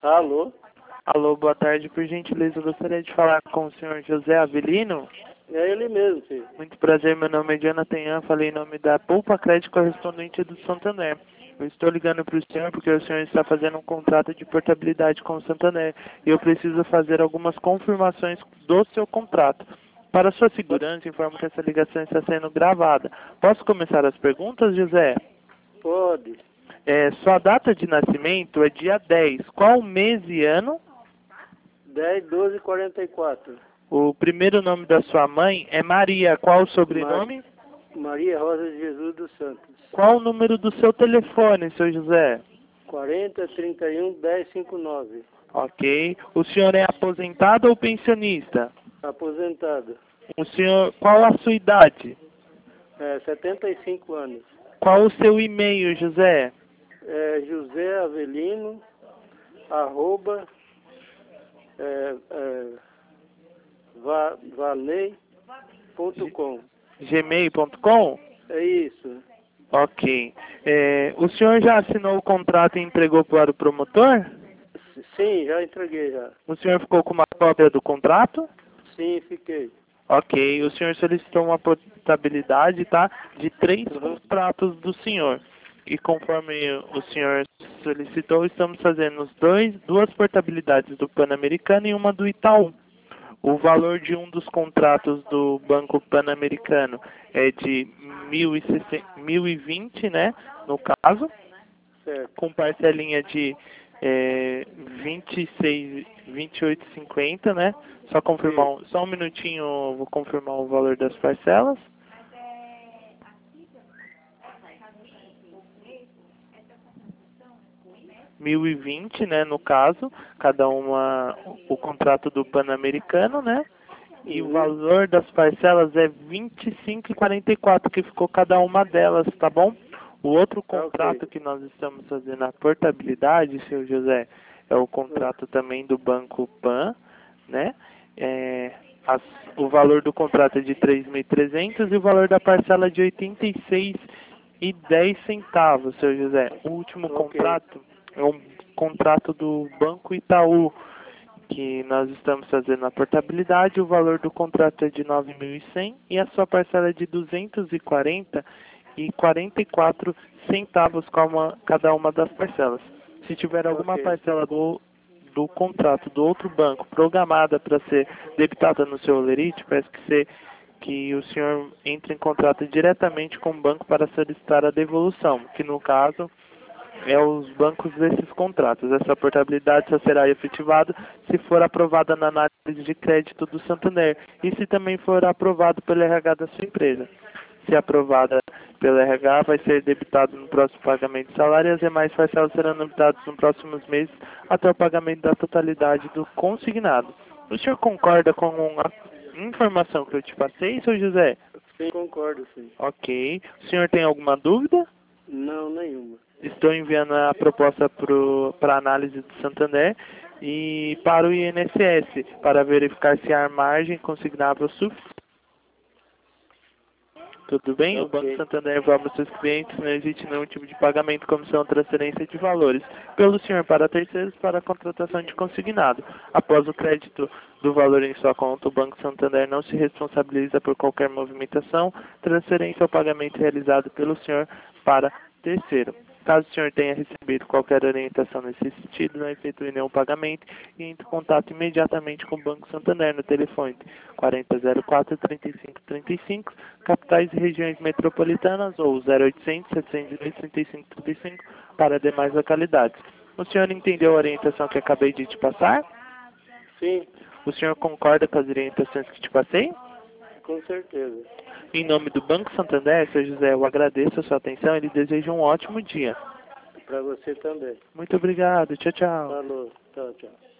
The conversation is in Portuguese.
Alô? Alô, boa tarde. Por gentileza, eu gostaria de falar com o senhor José Avelino. É ele mesmo, filho. Muito prazer, meu nome é Jonathan Ian, falei em nome da Poupa Crédito Correspondente do Santander. Eu estou ligando para o senhor porque o senhor está fazendo um contrato de portabilidade com o Santander e eu preciso fazer algumas confirmações do seu contrato. Para sua segurança, informo que essa ligação está sendo gravada. Posso começar as perguntas, José? Pode. Sua data de nascimento é dia 10. Qual mês e ano? 10/12/44. O primeiro nome da sua mãe é Maria. Qual o sobrenome? Maria Rosa de Jesus dos Santos. Qual o número do seu telefone, seu José? 40 31 10 59. Ok. O senhor é aposentado ou pensionista? Aposentado. O senhor, qual a sua idade? 75 anos. Qual o seu e-mail, José? José Avelino, arroba, valei.com. gmail.com? É isso. Ok. O senhor já assinou o contrato e entregou para o promotor? Sim, já entreguei já. O senhor ficou com uma cópia do contrato? Sim, fiquei. Ok, o senhor solicitou uma portabilidade, tá? De 3 contratos do senhor. E conforme o senhor solicitou, estamos fazendo duas portabilidades do Pan-Americano e uma do Itaú. O valor de um dos contratos do Banco Pan-Americano é de 1.020, né? No caso, Certo. com parcelinha de 28,50, né? Só confirmar, só um minutinho, vou confirmar o valor das parcelas. R$ 1.020, né, no caso, cada uma, o contrato do Pan-Americano, né? E o valor das parcelas é R$ 25,44, que ficou cada uma delas, tá bom? O outro contrato que nós estamos fazendo a portabilidade, seu José, é o contrato também do Banco Pan, né? O valor do contrato é de 3.300 e o valor da parcela é de 86,10, seu José. O último contrato é um contrato do Banco Itaú, que nós estamos fazendo a portabilidade. O valor do contrato é de 9.100 e a sua parcela é de 240,44 cada uma das parcelas. Se tiver alguma parcela do contrato do outro banco programada para ser debitada no seu holerite, peço que o senhor entre em contato diretamente com o banco para solicitar a devolução, que no caso é os bancos desses contratos. Essa portabilidade só será efetivada se for aprovada na análise de crédito do Santander e se também for aprovado pelo RH da sua empresa. Se aprovada pelo RH, vai ser debitado no próximo pagamento de salário e as demais parcelas serão debitadas nos próximos meses até o pagamento da totalidade do consignado. O senhor concorda com a informação que eu te passei, seu José? Sim, concordo, sim. Ok. O senhor tem alguma dúvida? Não, nenhuma. Estou enviando a proposta para análise do Santander e para o INSS, para verificar se há margem consignável suficiente. Tudo bem? O Banco Santander informa os seus clientes que não existe nenhum tipo de pagamento, comissão ou transferência de valores pelo senhor para terceiros para a contratação de consignado. Após o crédito do valor em sua conta, o Banco Santander não se responsabiliza por qualquer movimentação, transferência ou pagamento realizado pelo senhor para terceiro. Caso o senhor tenha recebido qualquer orientação nesse sentido, não efetue nenhum pagamento e entre em contato imediatamente com o Banco Santander no telefone 4004-3535, capitais e regiões metropolitanas, ou 0800-702-3535 para demais localidades. O senhor entendeu a orientação que acabei de te passar? Sim. O senhor concorda com as orientações que te passei? Com certeza. Em nome do Banco Santander, Sr. José, eu agradeço a sua atenção e lhe desejo um ótimo dia. Para você também. Muito obrigado. Tchau, tchau. Falou. Tchau, tchau.